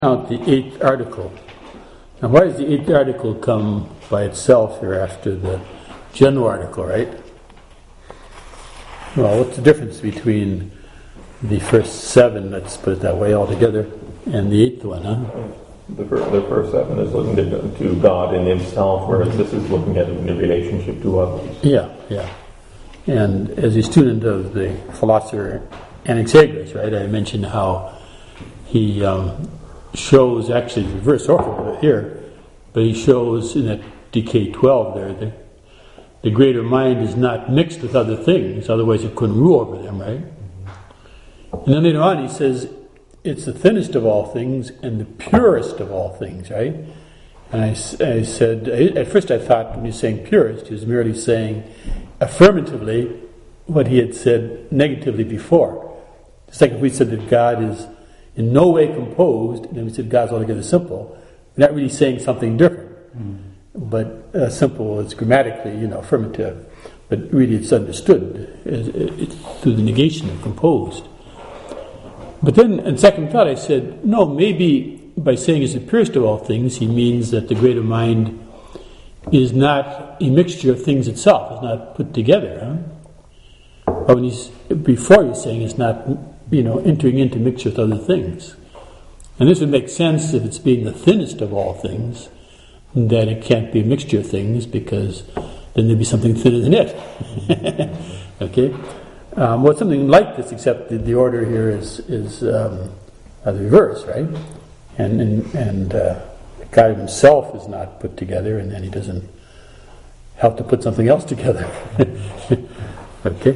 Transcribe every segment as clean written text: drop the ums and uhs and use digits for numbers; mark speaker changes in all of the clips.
Speaker 1: Out the eighth article. Now, why does the eighth article come by itself here after the general article, right? Well, what's the difference between the first seven, let's put it that way altogether, and the eighth one, huh?
Speaker 2: The first seven is looking to God in Himself, whereas this is looking at in relationship to others.
Speaker 1: Yeah. And as a student of the philosopher Anaxagoras, right, I mentioned how he shows, actually the reverse order here, but he shows in that DK 12 there, the greater mind is not mixed with other things, otherwise it couldn't rule over them, right? And then later on he says, it's the thinnest of all things and the purest of all things, right? And I said, at first I thought when he was saying purest, he was merely saying affirmatively what he had said negatively before. It's like if we said that God is in no way composed, and then we said God's altogether simple, we're not really saying something different. But simple is grammatically, affirmative, but really it's understood it's through the negation of composed. But then, in second thought, I said, no, maybe by saying it's the purest of all things, he means that the greater mind is not a mixture of things itself, it's not put together. Huh? But before he's saying it's not, entering into mixture with other things. And this would make sense if it's being the thinnest of all things, that it can't be a mixture of things, because then there'd be something thinner than it. Okay? Well, it's something like this, except the order here is the reverse, right? And God himself is not put together, and then he doesn't help to put something else together. Okay?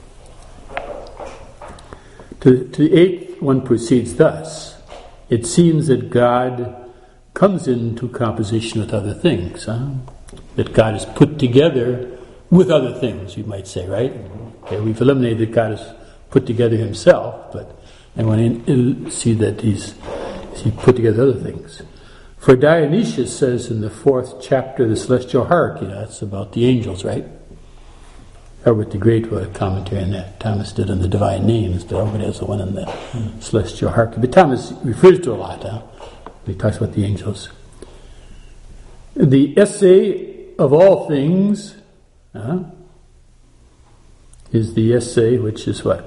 Speaker 1: To the eighth one proceeds thus. It seems that God comes into composition with other things. That God is put together with other things, you might say, right? Okay, we've eliminated that God is put together himself, but I want to see that he's put together other things. For Dionysius says in the 4th chapter of the Celestial Hierarchy, that's about the angels, right? Herbert the Great wrote a commentary on that. Thomas did on the divine names, but everybody has the one in the Celestial Hierarchy. But Thomas refers to a lot, he talks about the angels. The essay of all things is the essay which is what?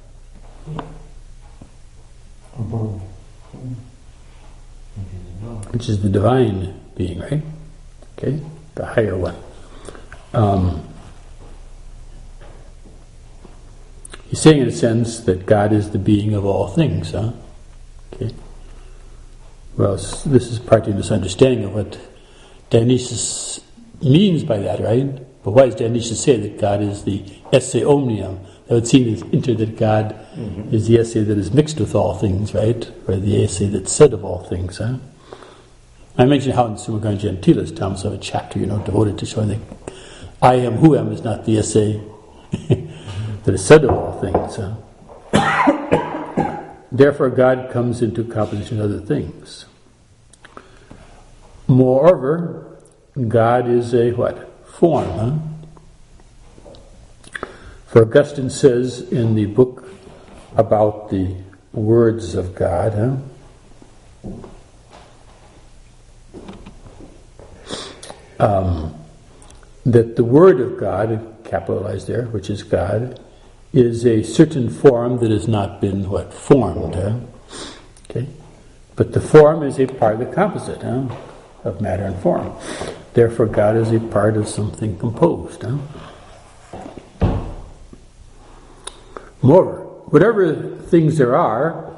Speaker 1: Which is the divine being, right? Okay, the higher one. He's saying in a sense that God is the being of all things, Okay. Well, this is partly a misunderstanding of what Dionysius means by that, right? But why does Dionysius say that God is the esse omnium? That would seem to enter that God is the esse that is mixed with all things, right? Or the esse that's said of all things, I mentioned how in Summa Gentilis, Thomas have a chapter, devoted to showing that I am who am is not the esse that is said of all things. Therefore, God comes into composition of other things. Moreover, God is a what? Form. For Augustine says in the book about the words of God, that the Word of God, capitalized there, which is God, is a certain form that has not been formed. Okay, but the form is a part of the composite of matter and form. Therefore, God is a part of something composed. Moreover, whatever things there are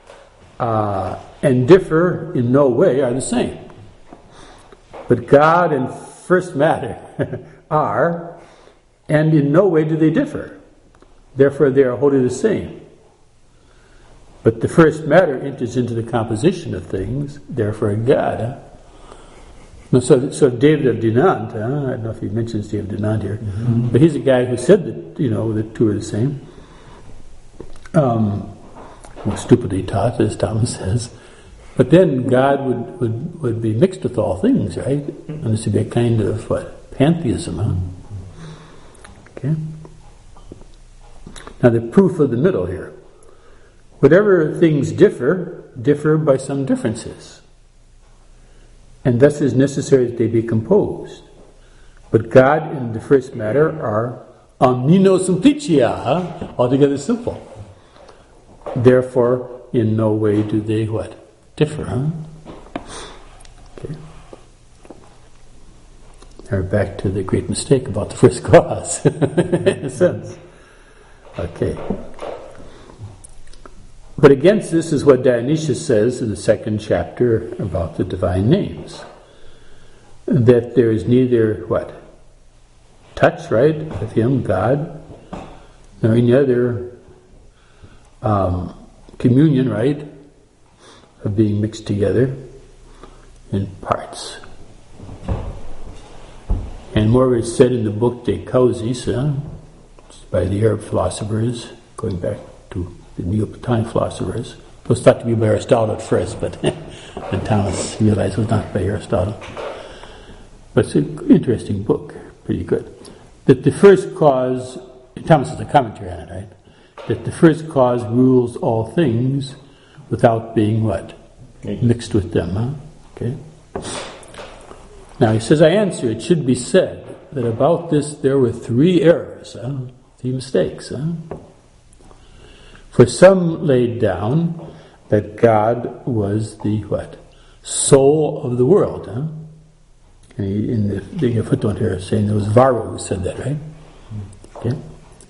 Speaker 1: and differ in no way are the same. But God and first matter are, and in no way do they differ. Therefore, they are wholly the same. But the first matter enters into the composition of things, therefore God. So David of Dinant, I don't know if he mentions David of Dinant here, but he's a guy who said that, the two are the same. More stupidly taught, as Thomas says. But then God would be mixed with all things, right? And this would be a kind of pantheism, Okay. Now the proof of the middle here. Whatever things differ, differ by some differences, and thus it is necessary that they be composed. But God and the first matter are omnino simplicia, altogether simple. Therefore, in no way do they what? Differ, Okay. Now we're back to the great mistake about the first cause, in a sense. Okay. But against this is what Dionysius says in the second chapter about the divine names. That there is neither, what? Touch, right, of him, God, nor any other communion, right, of being mixed together in parts. And more is said in the book De Causis, by the Arab philosophers, going back to the Neoplatonic philosophers. It was thought to be by Aristotle at first, but then Thomas realized it was not by Aristotle. But it's an interesting book, pretty good. That the first cause, Thomas has a commentary on it, right? That the first cause rules all things without being what? Mixed with them, Okay. Now he says, I answer, it should be said that about this there were 3 errors, 3 mistakes. For some laid down that God was the what? Soul of the world. And in the footnote here saying there was Varro who said that, right? Okay.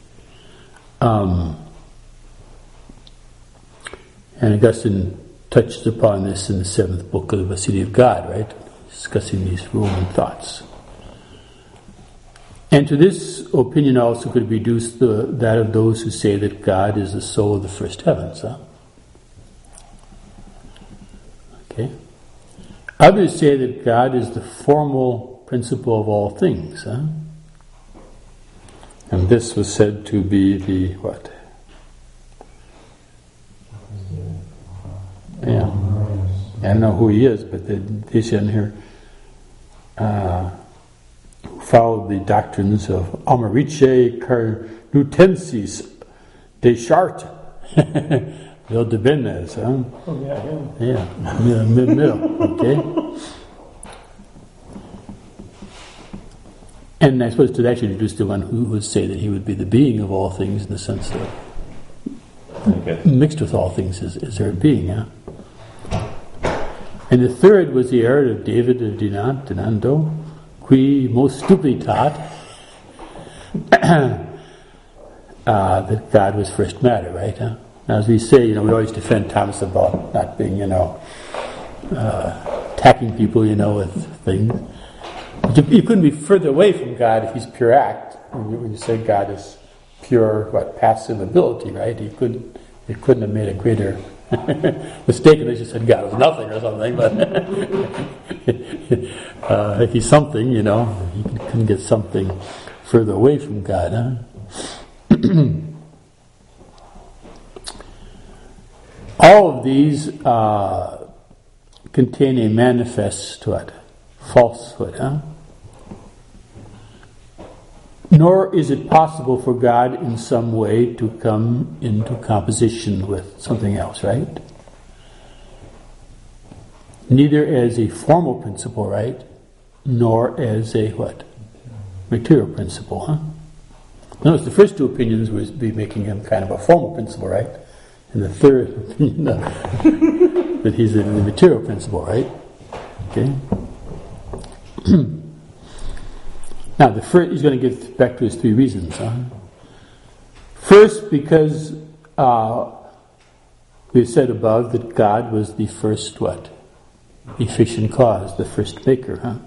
Speaker 1: And Augustine touched upon this in the 7th book of the City of God, right? Discussing these Roman thoughts. And to this opinion also could be reduced that of those who say that God is the soul of the first heavens. Okay. Others say that God is the formal principle of all things. And this was said to be the what? Yeah. I don't know who he is, but they said in here, followed the doctrines of Almerice Carnutensis, Deschartres, Valdebernez.
Speaker 2: Oh, yeah.
Speaker 1: Yeah, middle, okay? And I suppose to actually introduce the one who would say that he would be the being of all things in the sense that mixed with all things is their being, And the third was the error of David of Dinando, qui most stupitat, that God was first matter, right? Now, as we say, we always defend Thomas about not being, attacking people, with things. But you couldn't be further away from God if he's pure act. When you say God is pure, passive ability, right? He couldn't have made a greater mistake unless you said God was nothing or something. But if he's something, he couldn't get something further away from God. All of these contain a manifest falsehood. Nor is it possible for God in some way to come into composition with something else, right? Neither as a formal principle, right? Nor as a material principle, Notice the first 2 opinions would be making him kind of a formal principle, right? And the third opinion, that he's in the material principle, right? Okay. Now, the first, he's going to get back to his 3 reasons. First, because we said above that God was the first efficient cause, the first maker.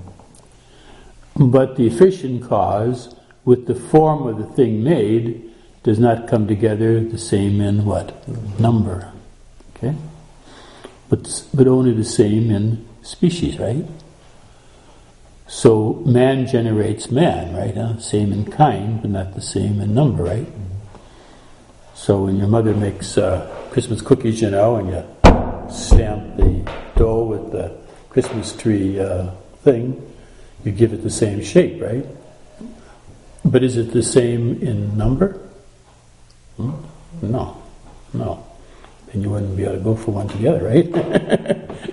Speaker 1: But the efficient cause, with the form of the thing made, does not come together the same in number. Okay? But only the same in species, right? So man generates man, right? Same in kind, but not the same in number, right? So when your mother makes Christmas cookies, and you stamp the dough with the Christmas tree thing, you give it the same shape, right? But is it the same in number? No. and you wouldn't be able to go for one together, right?